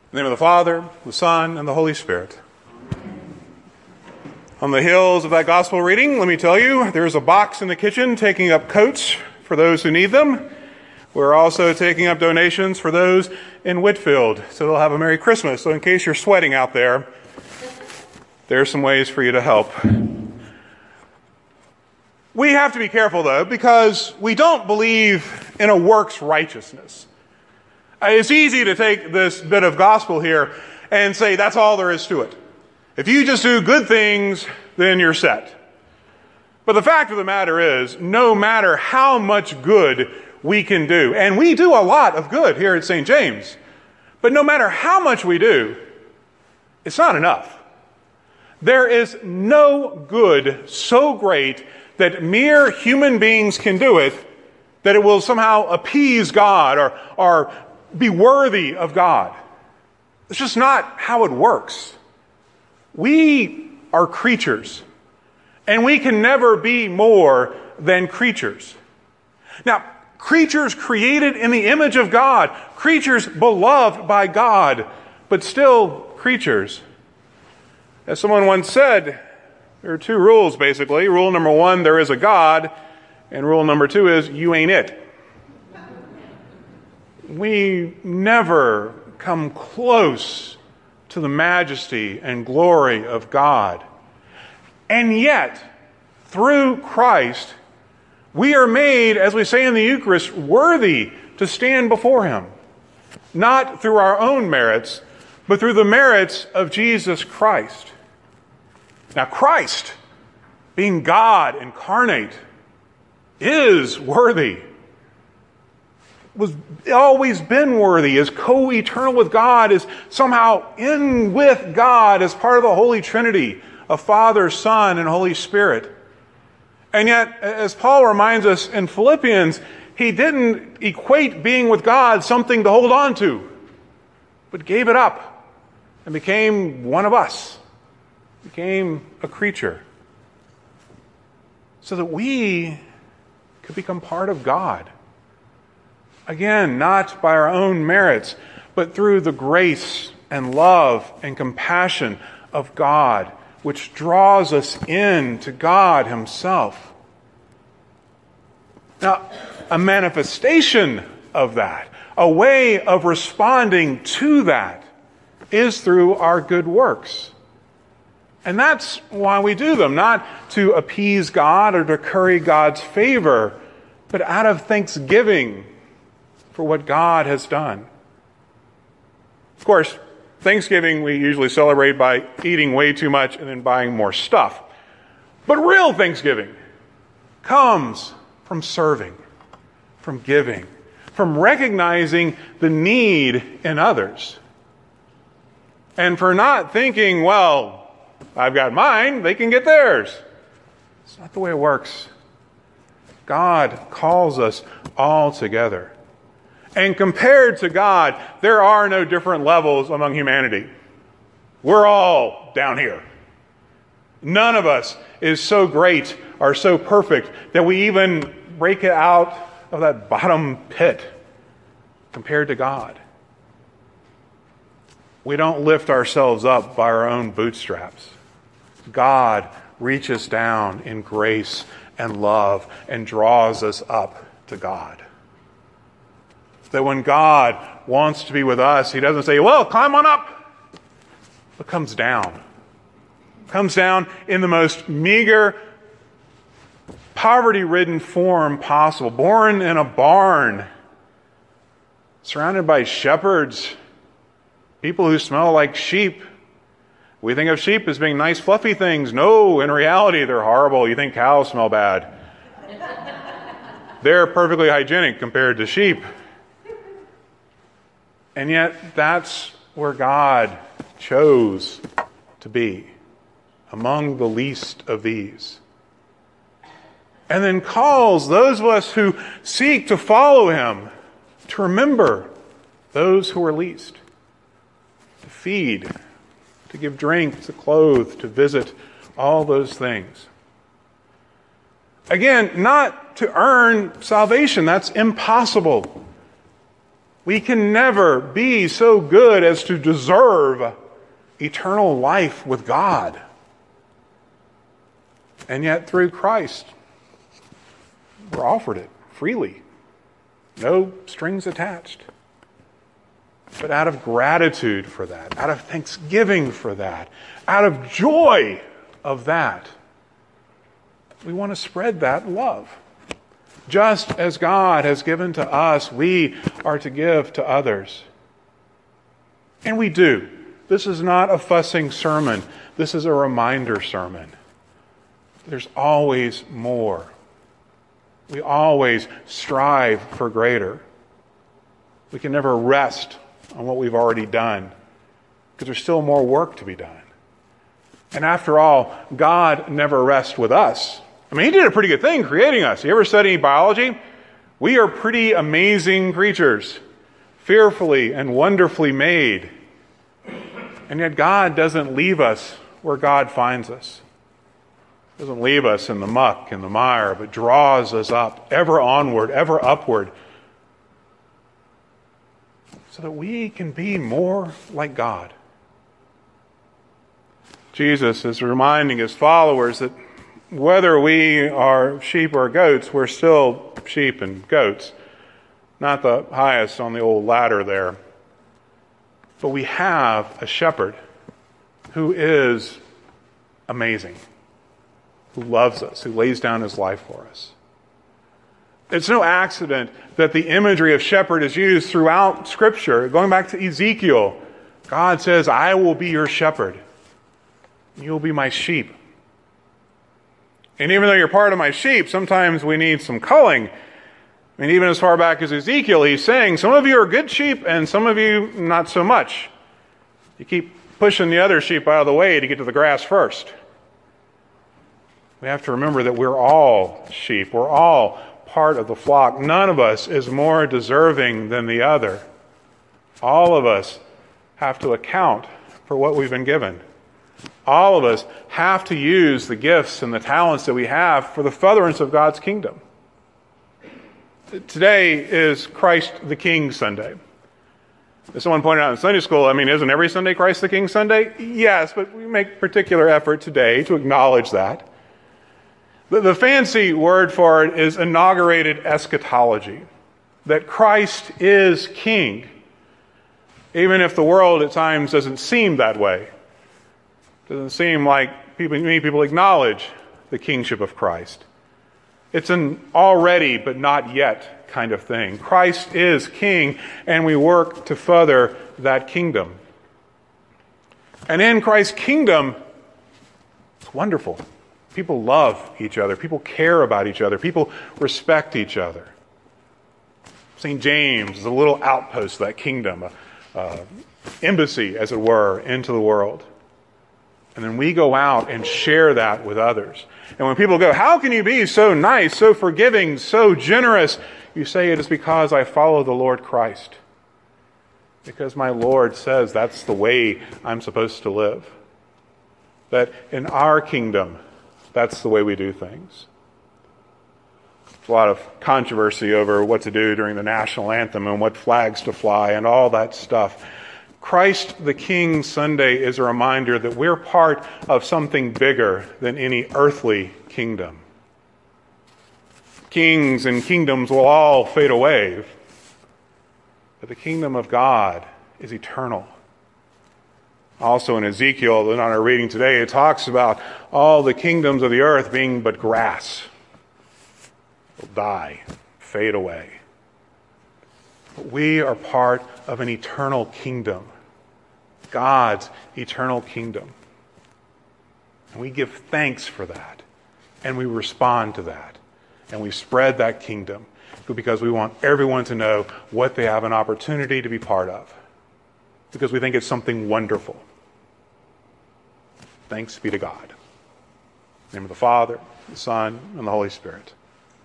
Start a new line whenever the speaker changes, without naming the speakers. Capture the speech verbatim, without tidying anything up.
In the name of the Father, the Son, and the Holy Spirit. On the heels of that gospel reading, let me tell you, there's a box in the kitchen taking up coats for those who need them. We're also taking up donations for those in Whitfield, so they'll have a Merry Christmas. So in case you're sweating out there, there's some ways for you to help. We have to be careful, though, because we don't believe in a works righteousness. It's easy to take this bit of gospel here and say that's all there is to it. If you just do good things, then you're set. But the fact of the matter is, no matter how much good we can do, and we do a lot of good here at Saint James, but no matter how much we do, it's not enough. There is no good so great that mere human beings can do it, that it will somehow appease God or, or be worthy of God. It's just not how it works. We are creatures, and we can never be more than creatures. Now, creatures created in the image of God, creatures beloved by God, but still creatures. As someone once said, there are two rules, basically. Rule number one, there is a God, and rule number two is, you ain't it. We never come close to the majesty and glory of God. And yet, through Christ, we are made, as we say in the Eucharist, worthy to stand before Him. Not through our own merits, but through the merits of Jesus Christ. Now, Christ, being God incarnate, is worthy. Was always been worthy, is co-eternal with God, is somehow in with God as part of the Holy Trinity of Father, Son, and Holy Spirit. And yet, as Paul reminds us in Philippians, he didn't equate being with God something to hold on to, but gave it up and became one of us, became a creature, so that we could become part of God. Again, not by our own merits, but through the grace and love and compassion of God, which draws us in to God Himself. Now, a manifestation of that, a way of responding to that, is through our good works. And that's why we do them, not to appease God or to curry God's favor, but out of thanksgiving for what God has done. Of course, Thanksgiving we usually celebrate by eating way too much and then buying more stuff. But real Thanksgiving comes from serving, from giving, from recognizing the need in others. And for not thinking, well, I've got mine, they can get theirs. It's not the way it works. God calls us all together. And compared to God, there are no different levels among humanity. We're all down here. None of us is so great or so perfect that we even break it out of that bottom pit compared to God. We don't lift ourselves up by our own bootstraps. God reaches down in grace and love and draws us up to God. That when God wants to be with us, He doesn't say, well, climb on up, but comes down. Comes down in the most meager, poverty-ridden form possible. Born in a barn, surrounded by shepherds, people who smell like sheep. We think of sheep as being nice, fluffy things. No, in reality, they're horrible. You think cows smell bad. They're perfectly hygienic compared to sheep. And yet, that's where God chose to be, among the least of these. And then calls those of us who seek to follow Him to remember those who are least, to feed, to give drink, to clothe, to visit, all those things. Again, not to earn salvation. That's impossible. We can never be so good as to deserve eternal life with God. And yet through Christ, we're offered it freely. No strings attached. But out of gratitude for that, out of thanksgiving for that, out of joy of that, we want to spread that love. Just as God has given to us, we are to give to others. And we do. This is not a fussing sermon. This is a reminder sermon. There's always more. We always strive for greater. We can never rest on what we've already done because there's still more work to be done. And after all, God never rests with us. I mean, He did a pretty good thing creating us. You ever study biology? We are pretty amazing creatures, fearfully and wonderfully made. And yet God doesn't leave us where God finds us. He doesn't leave us in the muck and the mire, but draws us up, ever onward, ever upward, so that we can be more like God. Jesus is reminding His followers that whether we are sheep or goats, we're still sheep and goats. Not the highest on the old ladder there. But we have a shepherd who is amazing, who loves us, who lays down His life for us. It's no accident that the imagery of shepherd is used throughout Scripture. Going back to Ezekiel, God says, I will be your shepherd. You will be my sheep. And even though you're part of my sheep, sometimes we need some culling. I mean, even as far back as Ezekiel, he's saying, some of you are good sheep and some of you not so much. You keep pushing the other sheep out of the way to get to the grass first. We have to remember that we're all sheep. We're all part of the flock. None of us is more deserving than the other. All of us have to account for what we've been given. All of us have to use the gifts and the talents that we have for the furtherance of God's kingdom. Today is Christ the King Sunday. As someone pointed out in Sunday school, I mean, isn't every Sunday Christ the King Sunday? Yes, but we make particular effort today to acknowledge that. The, the fancy word for it is inaugurated eschatology, that Christ is King, even if the world at times doesn't seem that way. It doesn't seem like people, many people acknowledge the kingship of Christ. It's an already but not yet kind of thing. Christ is King, and we work to further that kingdom. And in Christ's kingdom, it's wonderful. People love each other. People care about each other. People respect each other. Saint James is a little outpost of that kingdom, a, a embassy, as it were, into the world. And then we go out and share that with others. And when people go, how can you be so nice, so forgiving, so generous? You say, it is because I follow the Lord Christ. Because my Lord says that's the way I'm supposed to live. That in our kingdom, that's the way we do things. There's a lot of controversy over what to do during the national anthem and what flags to fly and all that stuff. Christ the King Sunday is a reminder that we're part of something bigger than any earthly kingdom. Kings and kingdoms will all fade away, but the kingdom of God is eternal. Also in Ezekiel, in our reading today, it talks about all the kingdoms of the earth being but grass. They'll die, fade away. But we are part of an eternal kingdom, God's eternal kingdom. And we give thanks for that, and we respond to that, and we spread that kingdom because we want everyone to know what they have an opportunity to be part of, because we think it's something wonderful. Thanks be to God. In the name of the Father, the Son, and the Holy Spirit.